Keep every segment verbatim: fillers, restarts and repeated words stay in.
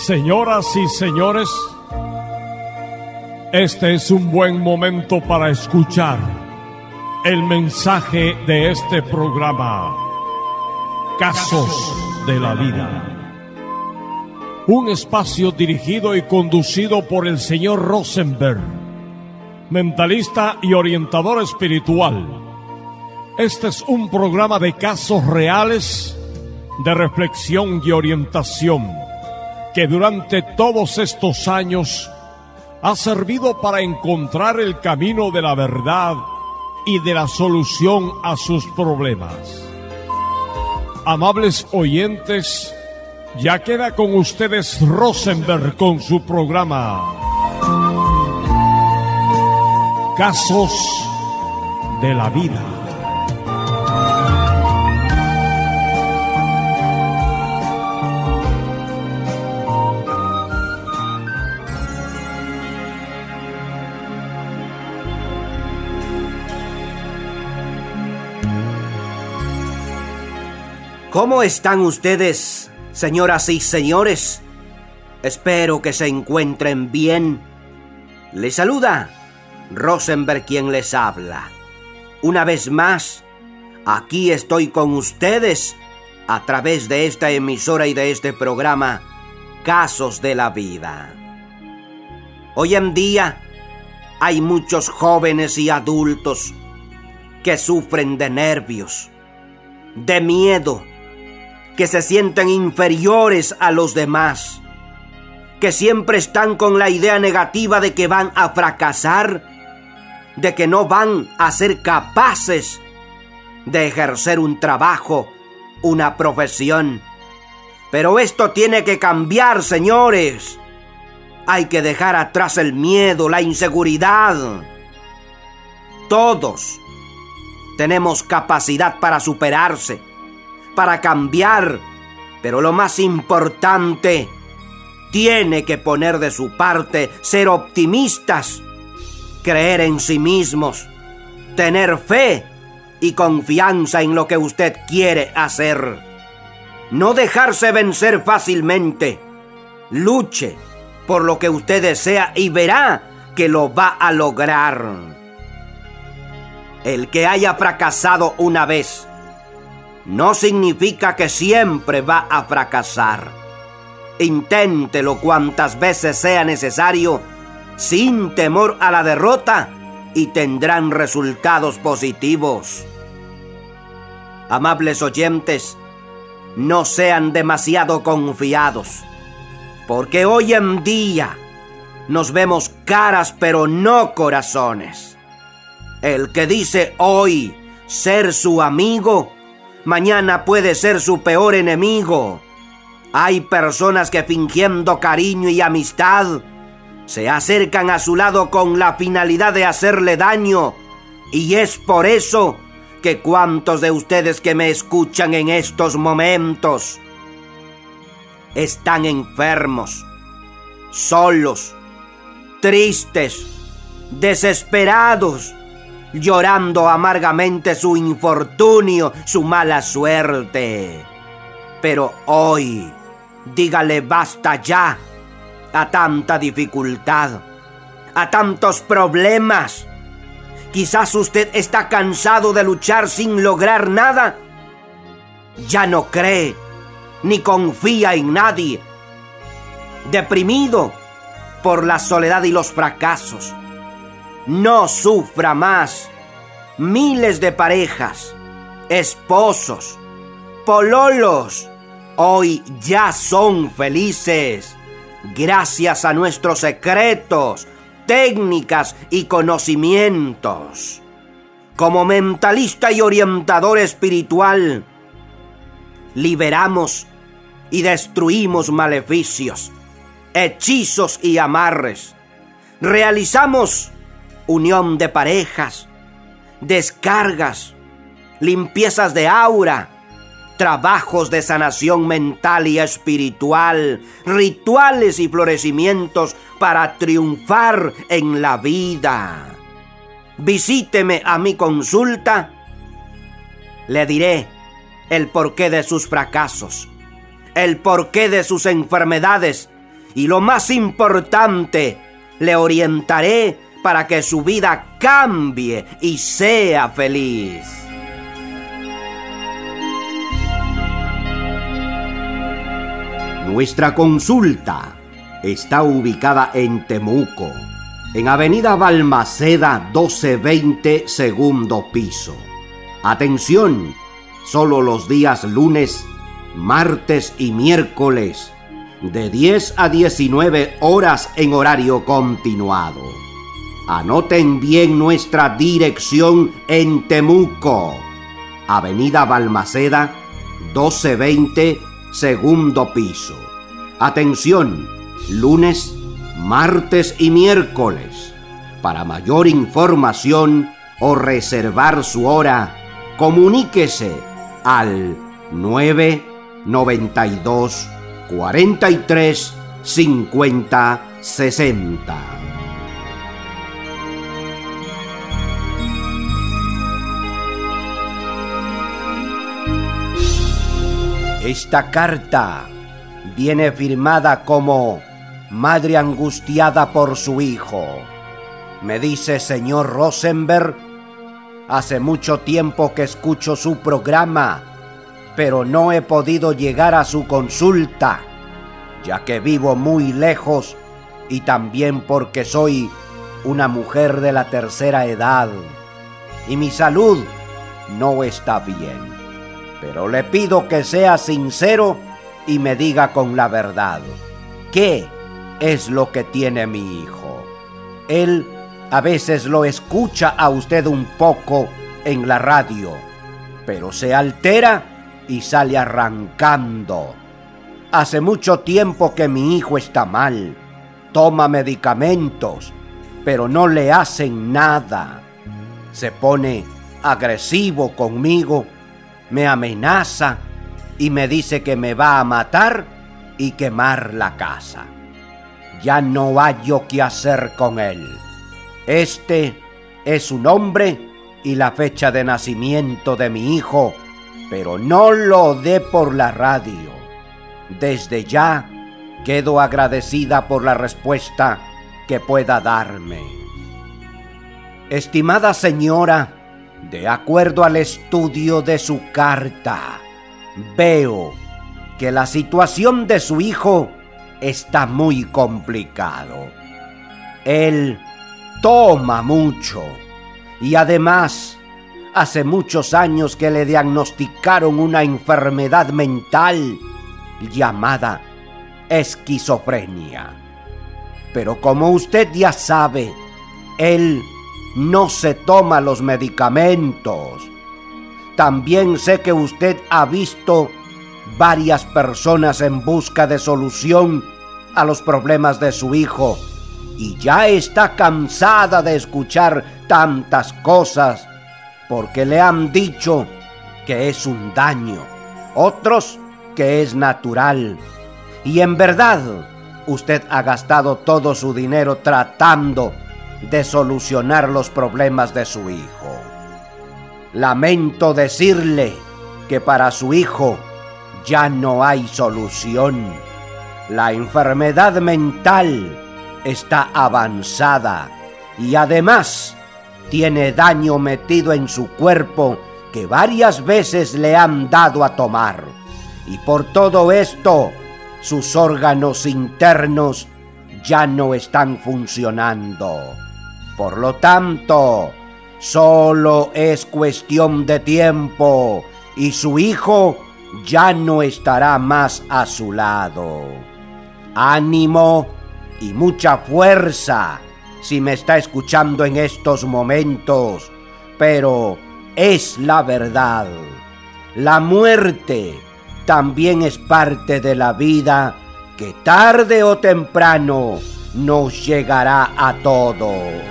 Señoras y señores, este es un buen momento para escuchar el mensaje de este programa, Casos de la Vida. Un espacio dirigido y conducido por el señor Rosenberg, mentalista y orientador espiritual. Este es un programa de casos reales, de reflexión y orientación, que durante todos estos años ha servido para encontrar el camino de la verdad y de la solución a sus problemas. Amables oyentes, ya queda con ustedes Rosenberg con su programa Casos de la Vida. ¿Cómo están ustedes, señoras y señores? Espero que se encuentren bien. Les saluda Rosenberg, quien les habla. Una vez más, aquí estoy con ustedes a través de esta emisora y de este programa Casos de la Vida. Hoy en día hay muchos jóvenes y adultos que sufren de nervios, de miedo, que se sienten inferiores a los demás, que siempre están con la idea negativa de que van a fracasar, de que no van a ser capaces de ejercer un trabajo, una profesión. Pero esto tiene que cambiar, señores. Hay que dejar atrás el miedo, la inseguridad. Todos tenemos capacidad para superarse, para cambiar, pero lo más importante, tiene que poner de su parte, ser optimistas, creer en sí mismos, tener fe y confianza en lo que usted quiere hacer. No dejarse vencer fácilmente. Luche por lo que usted desea y verá que lo va a lograr. El que haya fracasado una vez no significa que siempre va a fracasar. Inténtelo cuantas veces sea necesario, sin temor a la derrota, y tendrán resultados positivos. Amables oyentes, no sean demasiado confiados, porque hoy en día nos vemos caras pero no corazones. El que dice hoy ser su amigo, mañana puede ser su peor enemigo. Hay personas que, fingiendo cariño y amistad, se acercan a su lado con la finalidad de hacerle daño. Y es por eso que cuantos de ustedes que me escuchan en estos momentos están enfermos, solos, tristes, desesperados, llorando amargamente su infortunio, su mala suerte. Pero hoy, dígale basta ya a tanta dificultad, a tantos problemas. Quizás usted está cansado de luchar sin lograr nada. Ya no cree ni confía en nadie. Deprimido por la soledad y los fracasos. No sufra más. Miles de parejas, esposos, pololos, hoy ya son felices gracias a nuestros secretos, técnicas y conocimientos. Como mentalista y orientador espiritual, liberamos y destruimos maleficios, hechizos y amarres. Realizamos unión de parejas, descargas, limpiezas de aura, trabajos de sanación mental y espiritual, rituales y florecimientos para triunfar en la vida. Visíteme a mi consulta. Le diré el porqué de sus fracasos, el porqué de sus enfermedades y lo más importante, le orientaré para que su vida cambie y sea feliz. Nuestra consulta está ubicada en Temuco, en Avenida Balmaceda doce veinte, segundo piso. Atención, solo los días lunes, martes y miércoles, de diez a diecinueve horas en horario continuado. Anoten bien nuestra dirección en Temuco, Avenida Balmaceda doce veinte, segundo piso. Atención, lunes, martes y miércoles. Para mayor información o reservar su hora, comuníquese al nueve noventa y dos, cuarenta y tres, cincuenta, sesenta. Esta carta viene firmada como madre angustiada por su hijo. Me dice, señor Rosenberg, hace mucho tiempo que escucho su programa, pero no he podido llegar a su consulta, ya que vivo muy lejos y también porque soy una mujer de la tercera edad y mi salud no está bien. Pero le pido que sea sincero y me diga con la verdad, ¿qué es lo que tiene mi hijo? Él a veces lo escucha a usted un poco en la radio, pero se altera y sale arrancando. Hace mucho tiempo que mi hijo está mal, toma medicamentos, pero no le hacen nada. Se pone agresivo conmigo, me amenaza y me dice que me va a matar y quemar la casa. Ya no hallo qué hacer con él. Este es su nombre y la fecha de nacimiento de mi hijo, pero no lo dé por la radio. Desde ya quedo agradecida por la respuesta que pueda darme. Estimada señora, de acuerdo al estudio de su carta, veo que la situación de su hijo está muy complicado. Él toma mucho y además hace muchos años que le diagnosticaron una enfermedad mental llamada esquizofrenia. Pero como usted ya sabe, él no se toma los medicamentos. También sé que usted ha visto varias personas en busca de solución a los problemas de su hijo y ya está cansada de escuchar tantas cosas porque le han dicho que es un daño, otros que es natural. Y en verdad, usted ha gastado todo su dinero tratando de solucionar los problemas de su hijo. Lamento decirle que para su hijo ya no hay solución. La enfermedad mental está avanzada y además tiene daño metido en su cuerpo que varias veces le han dado a tomar. Y por todo esto, sus órganos internos ya no están funcionando. Por lo tanto, solo es cuestión de tiempo y su hijo ya no estará más a su lado. Ánimo y mucha fuerza si me está escuchando en estos momentos, pero es la verdad. La muerte también es parte de la vida que tarde o temprano nos llegará a todos.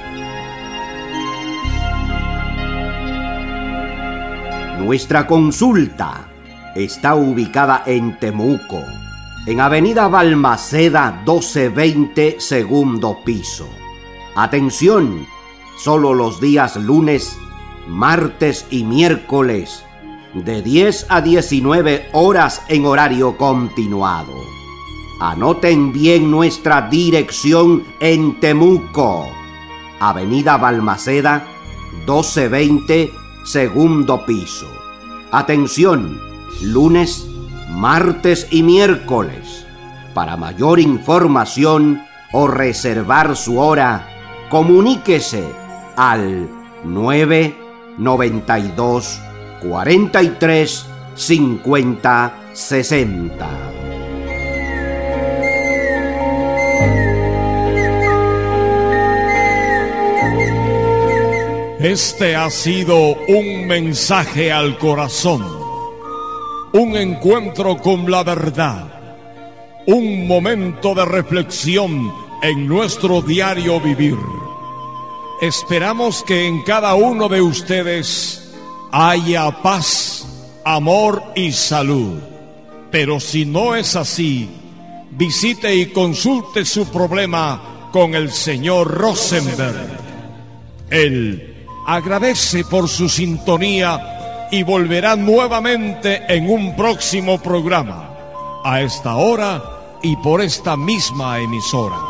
Nuestra consulta está ubicada en Temuco, en Avenida Balmaceda doce veinte, segundo piso. Atención, solo los días lunes, martes y miércoles, de diez a diecinueve horas en horario continuado. Anoten bien nuestra dirección en Temuco, Avenida Balmaceda, doce veinte, segundo piso. Atención, lunes, martes y miércoles. Para mayor información o reservar su hora, comuníquese al nueve noventa y dos, cuarenta y tres, cincuenta, sesenta. Este ha sido un mensaje al corazón, un encuentro con la verdad, un momento de reflexión en nuestro diario vivir. Esperamos que en cada uno de ustedes haya paz, amor y salud. Pero si no es así, visite y consulte su problema con el señor Rosenberg. Él agradece por su sintonía y volverá nuevamente en un próximo programa, a esta hora y por esta misma emisora.